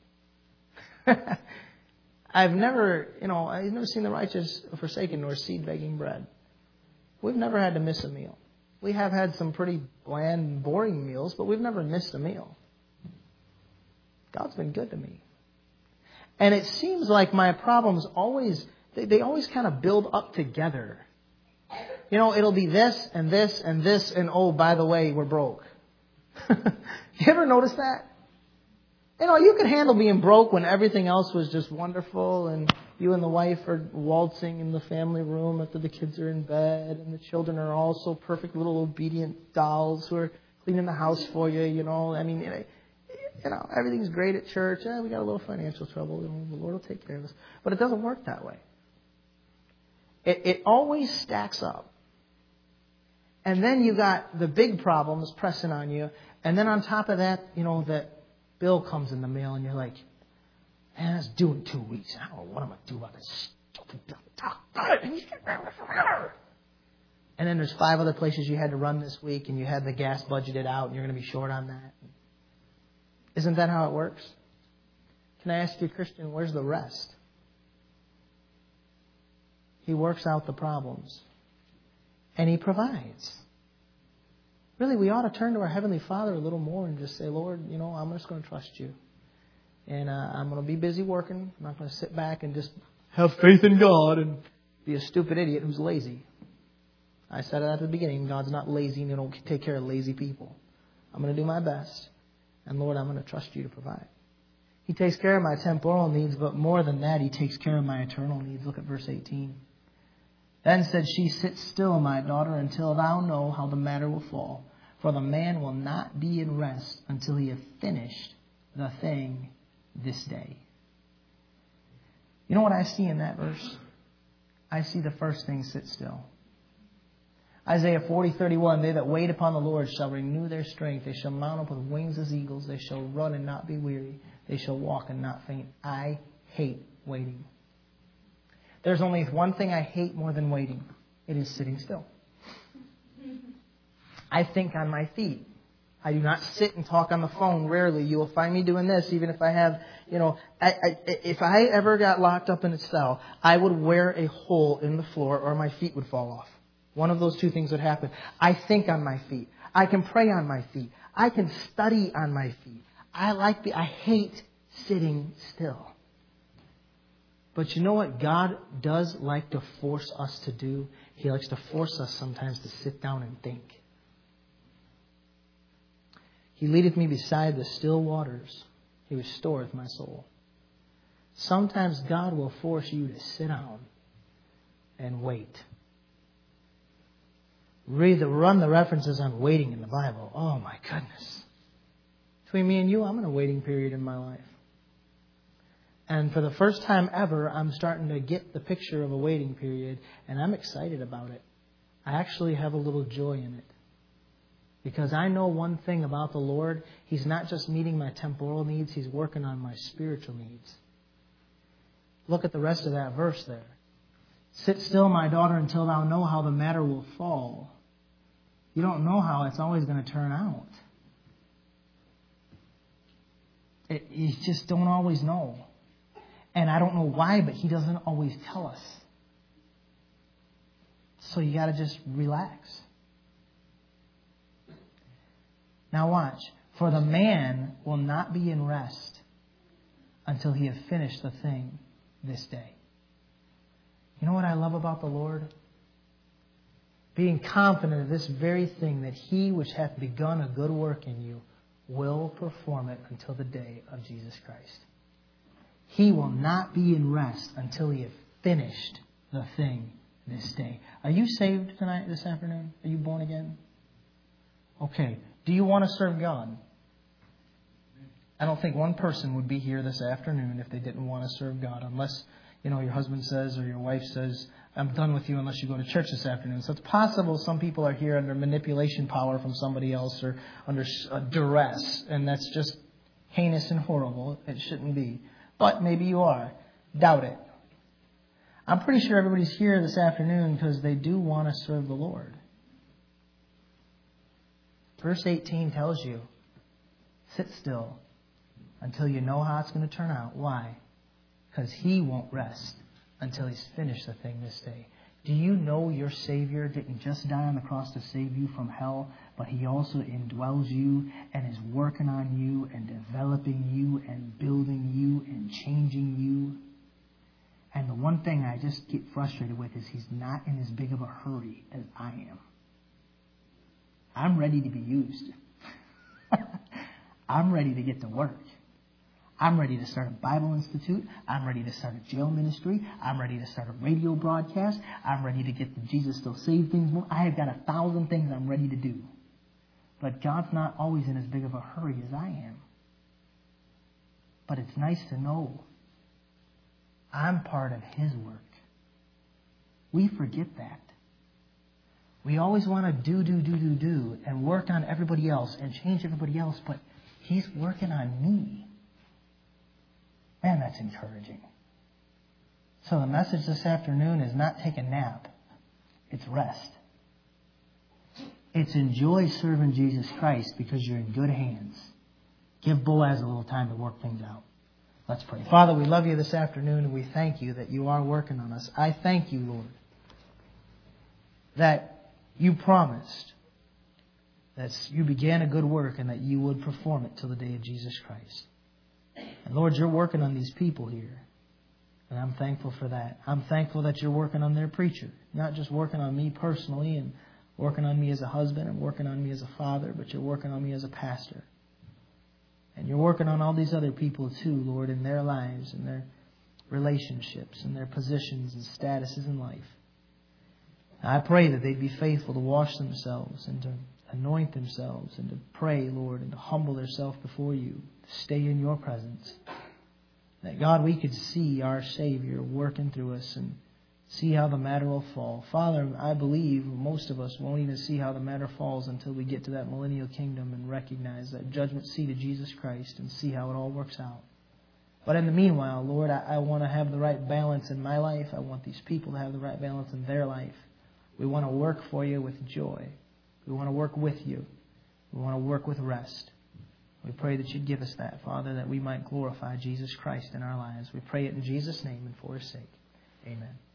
I've never, you know, I've never seen the righteous forsaken nor seed begging bread. We've never had to miss a meal. We have had some pretty bland, boring meals, but we've never missed a meal. God's been good to me. And it seems like my problems always, they, they always kind of build up together. You know, it'll be this and this and this and, oh, by the way, we're broke. You ever notice that? You know, you could handle being broke when everything else was just wonderful and you and the wife are waltzing in the family room after the kids are in bed and the children are all so perfect little obedient dolls who are cleaning the house for you, you know. I mean, you know, everything's great at church. Eh, we got a little financial trouble. The Lord will take care of us. But it doesn't work that way. It, it always stacks up. And then you got the big problems pressing on you. And then on top of that, you know, that bill comes in the mail and you're like, man, that's due in two weeks. I don't know what I'm going to do about this stupid bill. And then there's five other places you had to run this week and you had the gas budgeted out and you're going to be short on that. Isn't that how it works? Can I ask you, Christian, where's the rest? He works out the problems. And He provides. Really, we ought to turn to our Heavenly Father a little more and just say, Lord, you know, I'm just going to trust you. And uh, I'm going to be busy working. I'm not going to sit back and just have faith in God and be a stupid idiot who's lazy. I said it at the beginning. God's not lazy and He don't take care of lazy people. I'm going to do my best. And Lord, I'm going to trust you to provide. He takes care of my temporal needs, but more than that, He takes care of my eternal needs. Look at verse eighteen. Then said she, sit still, my daughter, until thou know how the matter will fall. For the man will not be in rest until he have finished the thing this day. You know what I see in that verse? I see the first thing, sit still. Isaiah forty thirty-one, they that wait upon the Lord shall renew their strength. They shall mount up with wings as eagles. They shall run and not be weary. They shall walk and not faint. I hate waiting. There's only one thing I hate more than waiting. It is sitting still. I think on my feet. I do not sit and talk on the phone. Rarely. You will find me doing this, even if I have, you know, I, I, if I ever got locked up in a cell, I would wear a hole in the floor or my feet would fall off. One of those two things would happen. I think on my feet. I can pray on my feet. I can study on my feet. I like the, I hate sitting still. But you know what God does like to force us to do? He likes to force us sometimes to sit down and think. He leadeth me beside the still waters. He restoreth my soul. Sometimes God will force you to sit down and wait. Read the, run the references on waiting in the Bible. Oh my goodness. Between me and you, I'm in a waiting period in my life. And for the first time ever, I'm starting to get the picture of a waiting period, and I'm excited about it. I actually have a little joy in it. Because I know one thing about the Lord. He's not just meeting my temporal needs. He's working on my spiritual needs. Look at the rest of that verse there. Sit still, my daughter, until thou know how the matter will fall. You don't know how it's always going to turn out. It, you just don't always know. And I don't know why, but He doesn't always tell us. So you got to just relax. Now watch. For the man will not be in rest until he have finished the thing this day. You know what I love about the Lord? Being confident of this very thing, that He which hath begun a good work in you will perform it until the day of Jesus Christ. He will not be in rest until He hath finished the thing this day. Are you saved tonight, this afternoon? Are you born again? Okay. Do you want to serve God? I don't think one person would be here this afternoon if they didn't want to serve God, unless, you know, your husband says or your wife says, I'm done with you unless you go to church this afternoon. So it's possible some people are here under manipulation power from somebody else or under duress, and that's just heinous and horrible. It shouldn't be. But maybe you are. Doubt it. I'm pretty sure everybody's here this afternoon because they do want to serve the Lord. Verse eighteen tells you, sit still until you know how it's going to turn out. Why? Because He won't rest until He's finished the thing this day. Do you know your Savior didn't just die on the cross to save you from hell, but He also indwells you and is working on you and developing you and building you and changing you? And the one thing I just get frustrated with is He's not in as big of a hurry as I am. I'm ready to be used. I'm ready to get to work. I'm ready to start a Bible Institute. I'm ready to start a jail ministry. I'm ready to start a radio broadcast. I'm ready to get the Jesus Still Save things. I have got a thousand things I'm ready to do. But God's not always in as big of a hurry as I am. But it's nice to know I'm part of His work. We forget that. We always want to do, do, do, do, do, and work on everybody else and change everybody else, but He's working on me. Man, that's encouraging. So the message this afternoon is not take a nap. It's rest. It's enjoy serving Jesus Christ because you're in good hands. Give Boaz a little time to work things out. Let's pray. Father, we love You this afternoon, and we thank You that You are working on us. I thank You, Lord, that You promised that You began a good work and that You would perform it till the day of Jesus Christ. And Lord, You're working on these people here. And I'm thankful for that. I'm thankful that You're working on their preacher. Not just working on me personally and working on me as a husband and working on me as a father, but You're working on me as a pastor. And You're working on all these other people too, Lord, in their lives and their relationships and their positions and statuses in life. I pray that they'd be faithful to wash themselves and to anoint themselves and to pray, Lord, and to humble themselves before You, to stay in Your presence. That, God, we could see our Savior working through us and see how the matter will fall. Father, I believe most of us won't even see how the matter falls until we get to that millennial kingdom and recognize that judgment seat of Jesus Christ and see how it all works out. But in the meanwhile, Lord, I, I want to have the right balance in my life. I want these people to have the right balance in their life. We want to work for You with joy. We want to work with You. We want to work with rest. We pray that You'd give us that, Father, that we might glorify Jesus Christ in our lives. We pray it in Jesus' name and for His sake. Amen.